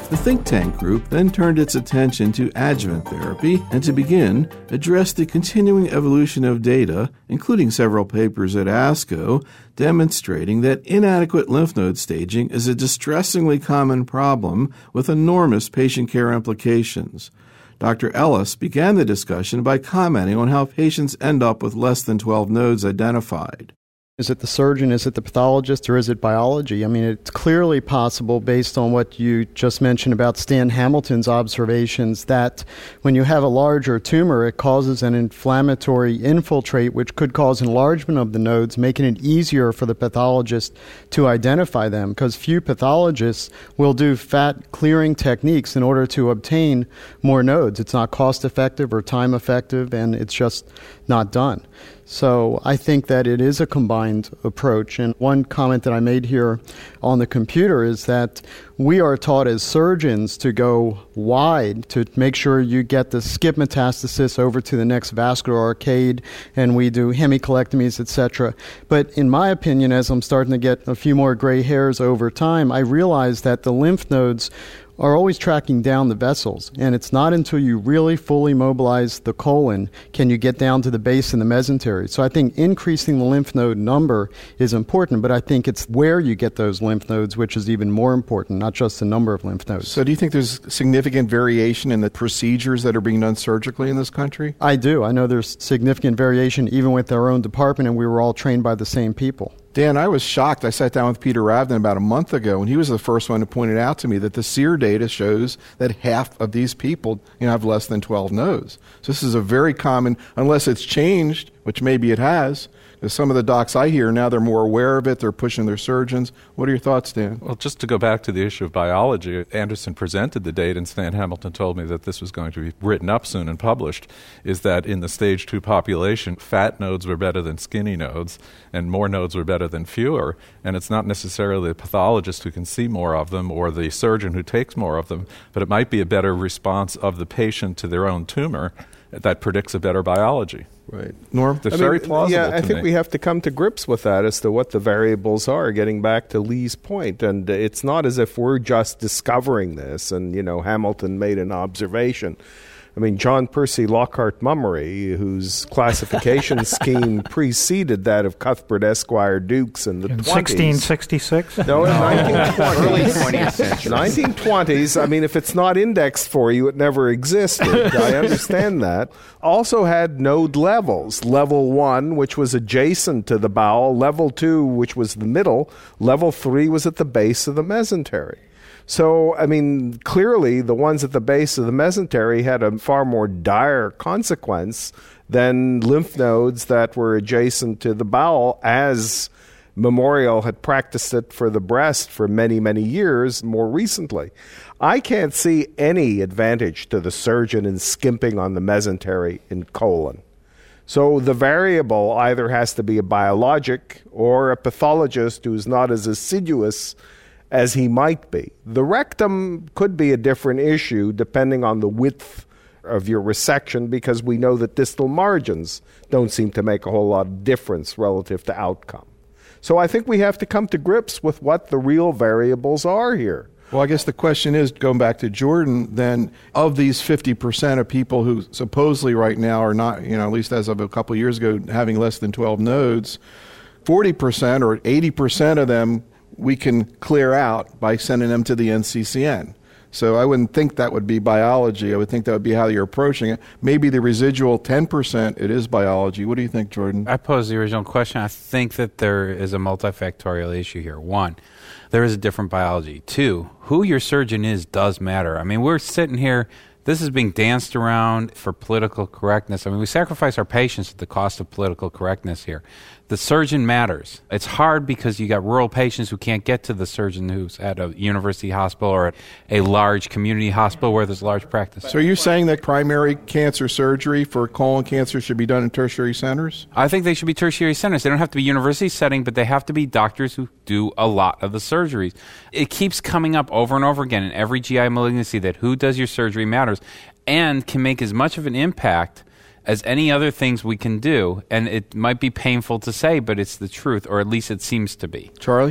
The think tank group then turned its attention to adjuvant therapy and to begin addressed the continuing evolution of data, including several papers at ASCO, demonstrating that inadequate lymph node staging is a distressingly common problem with enormous patient care implications. Dr. Ellis began the discussion by commenting on how patients end up with less than 12 nodes identified. Is it the surgeon, is it the pathologist, or is it biology? I mean, it's clearly possible, based on what you just mentioned about Stan Hamilton's observations, that when you have a larger tumor, it causes an inflammatory infiltrate, which could cause enlargement of the nodes, making it easier for the pathologist to identify them, because few pathologists will do fat-clearing techniques in order to obtain more nodes. It's not cost-effective or time-effective, and it's just not done. So I think that it is a combined approach. And one comment that I made here on the computer is that we are taught as surgeons to go wide to make sure you get the skip metastasis over to the next vascular arcade, and we do hemicolectomies, etc. But in my opinion, as I'm starting to get a few more gray hairs over time, I realize that the lymph nodes are always tracking down the vessels, and it's not until you really fully mobilize the colon can you get down to the base and the mesentery. So I think increasing the lymph node number is important, but I think it's where you get those lymph nodes which is even more important, not just the number of lymph nodes. So do you think there's significant variation in the procedures that are being done surgically in this country? I do. I know there's significant variation even with our own department, and we were all trained by the same people. Dan, I was shocked. I sat down with Peter Ravden about a month ago, and he was the first one to point it out to me that the SEER data shows that half of these people have less than 12 nodes. So this is a very common, unless it's changed, which maybe it has. Because some of the docs I hear now, they're more aware of it. They're pushing their surgeons. What are your thoughts, Dan? Well, just to go back to the issue of biology, Anderson presented the data, and Stan Hamilton told me that this was going to be written up soon and published, is that in the stage 2 population, fat nodes were better than skinny nodes, and more nodes were better than fewer. And it's not necessarily the pathologist who can see more of them or the surgeon who takes more of them, but it might be a better response of the patient to their own tumor that predicts a better biology. Right. Norm? It's very plausible Yeah, I think we have to come to grips with that as to what the variables are, getting back to Lee's point. And it's not as if we're just discovering this and, Hamilton made an observation. I mean, John Percy Lockhart Mummery, whose classification scheme preceded that of Cuthbert Esquire Dukes in the 20s. 1666? No, in 1920s. Early 20th century. 1920s. I mean, if it's not indexed for you, it never existed. I understand that. Also had node levels. Level 1, which was adjacent to the bowel. Level 2, which was the middle. Level 3 was at the base of the mesentery. So, I mean, clearly the ones at the base of the mesentery had a far more dire consequence than lymph nodes that were adjacent to the bowel, as Memorial had practiced it for the breast for many, many years more recently. I can't see any advantage to the surgeon in skimping on the mesentery and colon. So the variable either has to be a biologic or a pathologist who's not as assiduous as he might be. The rectum could be a different issue depending on the width of your resection, because we know that distal margins don't seem to make a whole lot of difference relative to outcome. So I think we have to come to grips with what the real variables are here. Well, I guess the question is, going back to Jordan, then, of these 50% of people who supposedly right now are not, at least as of a couple of years ago, having less than 12 nodes, 40% or 80% of them we can clear out by sending them to the NCCN. So I wouldn't think that would be biology. I would think that would be how you're approaching it. Maybe the residual 10%, it is biology. What do you think, Jordan? I posed the original question. I think that there is a multifactorial issue here. One, there is a different biology. Two, who your surgeon is does matter. I mean, we're sitting here, this is being danced around for political correctness. I mean, we sacrifice our patients at the cost of political correctness here. The surgeon matters. It's hard because you got rural patients who can't get to the surgeon who's at a university hospital or at a large community hospital where there's a large practice. So are you saying that primary cancer surgery for colon cancer should be done in tertiary centers? I think they should be tertiary centers. They don't have to be university setting, but they have to be doctors who do a lot of the surgeries. It keeps coming up over and over again in every GI malignancy that who does your surgery matters and can make as much of an impact as any other things we can do. And it might be painful to say, but it's the truth, or at least it seems to be. Charlie?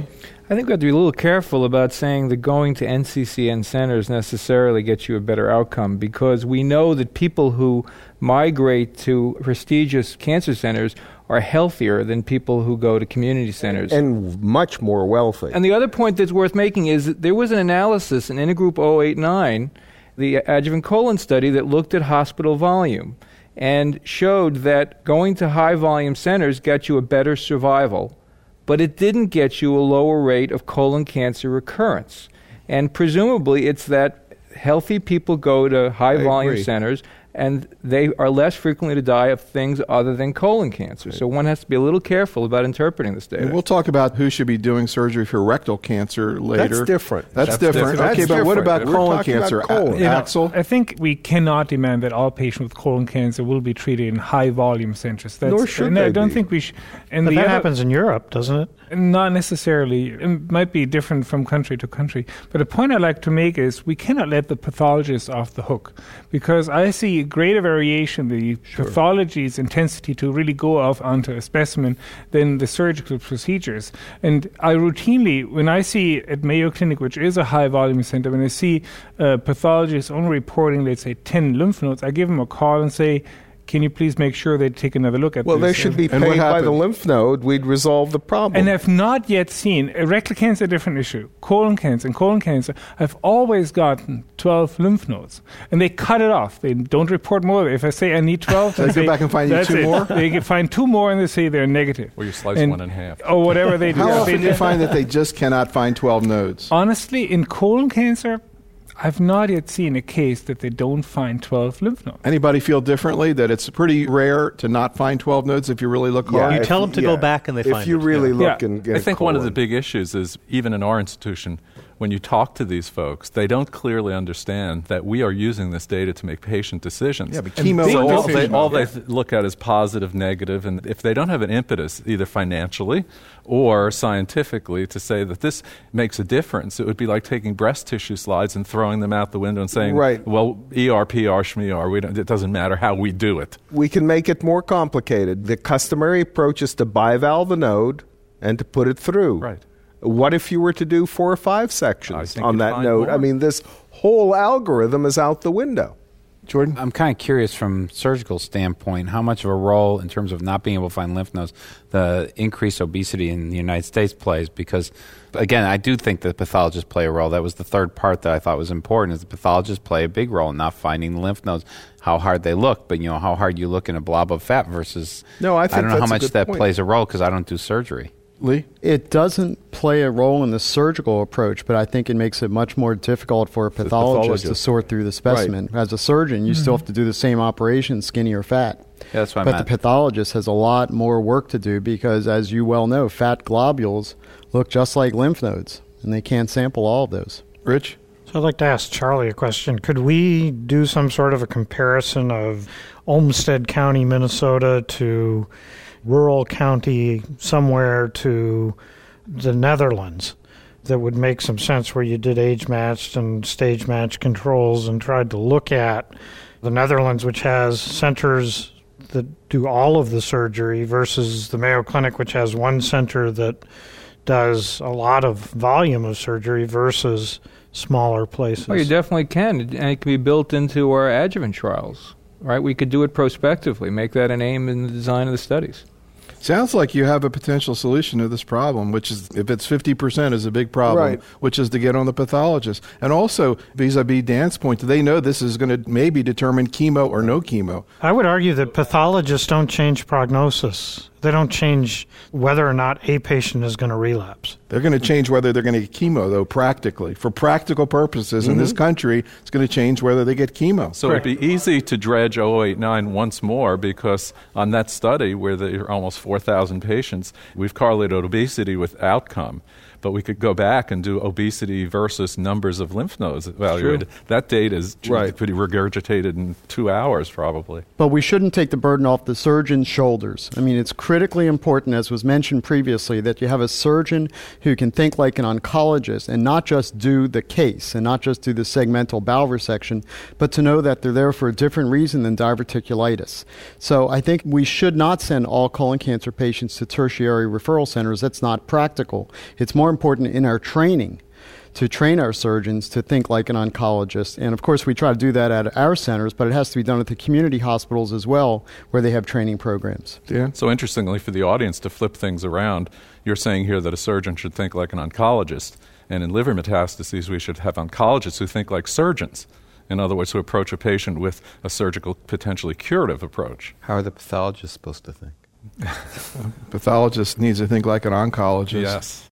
I think we have to be a little careful about saying that going to NCCN centers necessarily gets you a better outcome, because we know that people who migrate to prestigious cancer centers are healthier than people who go to community centers. And much more wealthy. And the other point that's worth making is that there was an analysis in Intergroup 089, the adjuvant colon study, that looked at hospital volume and showed that going to high-volume centers got you a better survival, but it didn't get you a lower rate of colon cancer recurrence. And presumably it's that healthy people go to high-volume centers, and they are less frequently to die of things other than colon cancer. So one has to be a little careful about interpreting this data. And we'll talk about who should be doing surgery for rectal cancer later. That's different. That's different. That's okay, but what different. about colon cancer? Axel? I think we cannot demand that all patients with colon cancer will be treated in high-volume centers. Nor should they I don't be. think we should. But that happens in Europe, doesn't it? Not necessarily. It might be different from country to country. But the point I'd like to make is we cannot let the pathologist off the hook, because I see greater variation, the pathology's intensity to really go off onto a specimen than the surgical procedures. And I routinely, when I see at Mayo Clinic, which is a high-volume center, when I see pathologists only reporting, let's say, 10 lymph nodes, I give them a call and say, can you please make sure they take another look at this? Well, they should be And what paid by happened? the lymph node. We'd resolve the problem. And I've not yet seen, rectal cancer, a different issue. Colon cancer, I've always gotten 12 lymph nodes. And they cut it off. They don't report more. If I say I need 12, They go back and find you that's 2 it. more? They can find 2 more and they say they're negative. Or you slice And- one in half. Or whatever they do. How They- often do you find that they just cannot find 12 nodes? Honestly, in colon cancer, I've not yet seen a case that they don't find 12 lymph nodes. Anybody feel differently, that it's pretty rare to not find 12 nodes if you really look hard? You tell them to go back and they find it. If you really look Yeah. and get I think one of the big issues is, even in our institution, when you talk to these folks, they don't clearly understand that we are using this data to make patient decisions. Yeah, but chemo So and all decision. they look at is positive, negative, and if they don't have an impetus, either financially or scientifically, to say that this makes a difference, it would be like taking breast tissue slides and throwing them out the window and saying, Right. well, ER, PR, SHMER, it doesn't matter how we do it. We can make it more complicated. The customary approach is to bivalve a node and to put it through. Right. What if you were to do 4 or 5 I sections think on you'd that find node? more. I mean, this whole algorithm is out the window. Jordan? I'm kind of curious from surgical standpoint how much of a role in terms of not being able to find lymph nodes the increased obesity in the United States plays, because again, I do think that pathologists play a role. That was the third part that I thought was important, is the pathologists play a big role in not finding the lymph nodes, how hard they look, but how hard you look in a blob of fat versus No, I think don't know how that's a much good that point. plays a role because I don't do surgery. Lee? It doesn't play a role in the surgical approach, but I think it makes it much more difficult for a pathologist to sort through the specimen. As a surgeon, you still have to do the same operation, skinny or fat. Yeah, that's what I But meant. the pathologist has a lot more work to do because, as you well know, fat globules look just like lymph nodes, and they can't sample all of those. Rich? So I'd like to ask Charlie a question. Could we do some sort of a comparison of Olmsted County, Minnesota to rural county somewhere to the Netherlands that would make some sense, where you did age-matched and stage-matched controls and tried to look at the Netherlands, which has centers that do all of the surgery, versus the Mayo Clinic, which has one center that does a lot of volume of surgery, versus smaller places? Well, you definitely can, and it can be built into our adjuvant trials, right? We could do it prospectively, make that an aim in the design of the studies. Sounds like you have a potential solution to this problem, which is, if it's 50% is a big problem, Right. which is to get on the pathologist. And also, vis-a-vis Dan's point, they know this is going to maybe determine chemo or no chemo. I would argue that pathologists don't change prognosis. They don't change whether or not a patient is going to relapse. They're going to change whether they're going to get chemo, though, practically. For practical purposes in this country, it's going to change whether they get chemo. So it'd be easy to dredge 089 once more, because on that study where there are almost 4,000 patients, we've correlated obesity with outcome. But we could go back and do obesity versus numbers of lymph nodes evaluated. That data is pretty regurgitated in 2 hours, probably. But we shouldn't take the burden off the surgeon's shoulders. I mean, it's critically important, as was mentioned previously, that you have a surgeon who can think like an oncologist and not just do the case and not just do the segmental bowel resection, but to know that they're there for a different reason than diverticulitis. So I think we should not send all colon cancer patients to tertiary referral centers. That's not practical. It's more more important in our training to train our surgeons to think like an oncologist. And of course, we try to do that at our centers, but it has to be done at the community hospitals as well, where they have training programs. Yeah. So interestingly, for the audience to flip things around, you're saying here that a surgeon should think like an oncologist. And in liver metastases, we should have oncologists who think like surgeons. In other words, who approach a patient with a surgical, potentially curative approach. How are the pathologists supposed to think? Pathologist needs to think like an oncologist. Yes.